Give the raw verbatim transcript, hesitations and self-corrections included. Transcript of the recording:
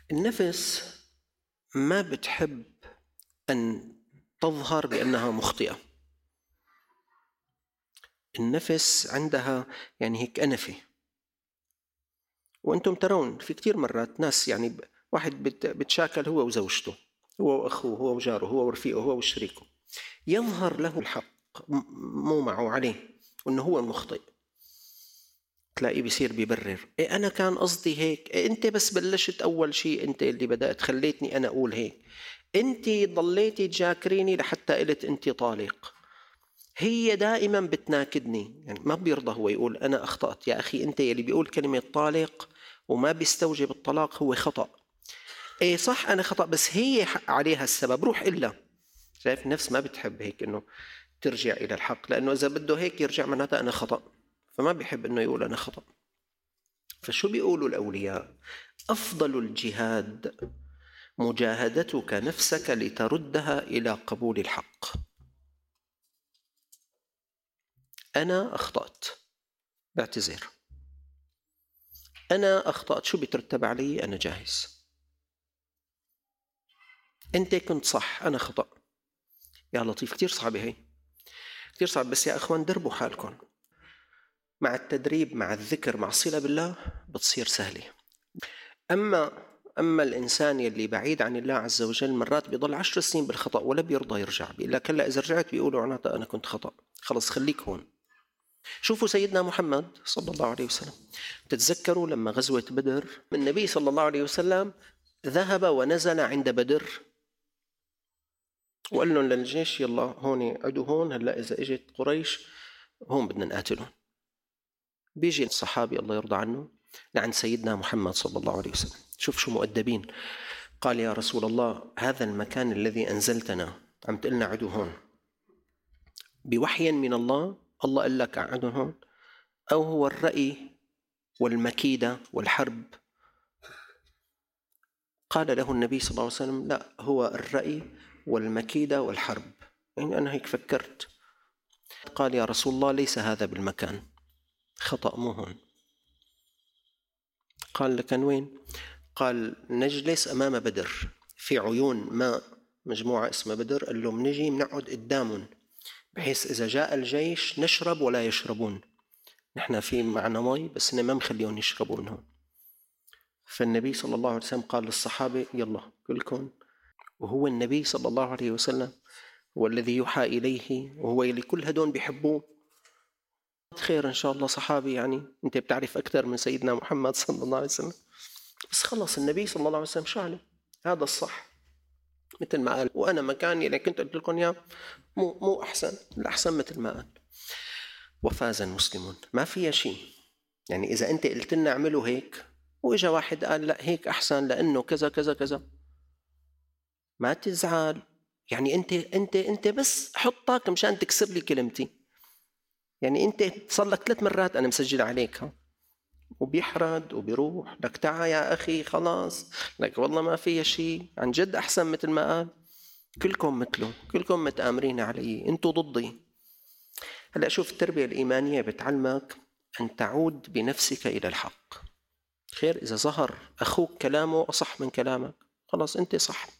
النفس ما بتحب أن تظهر بأنها مخطئة. النفس عندها يعني هيك أنفة، وأنتم ترون في كتير مرات ناس يعني واحد بتشاكل هو وزوجته، هو وأخوه، هو وجاره، هو ورفيقه، هو وشريكه، يظهر له الحق مو معه عليه وأنه هو المخطئ، تلاقيه بيصير بيبرر، إيه أنا كان قصدي هيك، إيه أنت بس بلشت أول شيء، أنت اللي بدأت خليتني أنا أقول هيك، أنت ضليتي تجاكريني لحتى قلت أنت طالق. هي دائما بتناكدني، يعني ما بيرضى هو يقول أنا أخطأت. يا أخي أنت اللي بيقول كلمة طالق وما بيستوجب الطلاق هو خطأ. إيه صح أنا خطأ، بس هي عليها السبب، روح إلا. شايف النفس ما بتحب هيك إنه ترجع إلى الحق، لأنه إذا بده هيك يرجع معناتها أنا خطأ، فما بيحب إنه يقول أنا خطأ. فشو بيقولوا الأولياء؟ أفضل الجهاد مجاهدتك نفسك لتردها إلى قبول الحق. أنا أخطأت، بعتذر. أنا أخطأت، شو بيترتب علي؟ أنا جاهز. أنت كنت صح، أنا خطأ. يا لطيف، كتير صعبة هي، كتير صعب. بس يا أخوان دربوا حالكم مع التدريب، مع الذكر، مع الصلة بالله، بتصير سهلة. أما أما الإنسان يلي بعيد عن الله عز وجل مرات بيضل عشر سنين بالخطأ ولا بيرضى يرجع، بيقول لك هلا إذا رجعت بيقولوا عناتا أنا كنت خطأ. خلص خليك هون. شوفوا سيدنا محمد صلى الله عليه وسلم، تتذكروا لما غزوة بدر النبي صلى الله عليه وسلم ذهب ونزل عند بدر وقال لهم للجيش يلا هون عدوا هون، هلا إذا اجت قريش هون بدنا نقاتلهم. بيجي الصحابي الله يرضى عنه لعند سيدنا محمد صلى الله عليه وسلم، شوف شو مؤدبين، قال يا رسول الله هذا المكان الذي أنزلتنا عم تقلنا عدوا هون، بوحي من الله الله قال لك عدوا هون، أو هو الرأي والمكيدة والحرب؟ قال له النبي صلى الله عليه وسلم لا، هو الرأي والمكيدة والحرب. يعني أنا هيك فكرت. قال يا رسول الله ليس هذا بالمكان، خطأ مو هون. قال لكن وين؟ قال نجلس أمام بدر في عيون ماء، مجموعة اسمها بدر، قال لهم نجي منقعد قدامهم بحيث إذا جاء الجيش نشرب ولا يشربون، نحن في معنا مي بس ما مخليهم يشربوا منهم. فالنبي صلى الله عليه وسلم قال للصحابة يلا كلكم، وهو النبي صلى الله عليه وسلم هو الذي يوحى إليه، وهو اللي كل هدول بيحبوه. خير إن شاء الله صحابي، يعني أنت بتعرف أكثر من سيدنا محمد صلى الله عليه وسلم. بس خلص النبي صلى الله عليه وسلم شو عليه؟ هذا الصح مثل ما قال، وأنا مكاني اللي كنت قلت لكم يا مو مو أحسن، الأحسن مثل ما قال. وفاز المسلمون، ما فيها شيء. يعني إذا أنت قلت لنا اعملوا هيك وإجا واحد قال لا هيك أحسن لأنه كذا كذا كذا، ما تزعل. يعني أنت أنت أنت بس حطك مشان تكسر لي كلمتي. يعني أنت صار لك ثلاث مرات أنا مسجل عليك ها، وبيحرد وبيروح لك تعا يا أخي خلاص، لك والله ما فيها شيء، عن جد أحسن مثل ما قال. كلكم مثله، كلكم متآمرين علي، أنتوا ضدي. هلأ شوف التربية الإيمانية بتعلمك أن تعود بنفسك إلى الحق. خير إذا ظهر أخوك كلامه أصح من كلامك، خلاص أنت صح.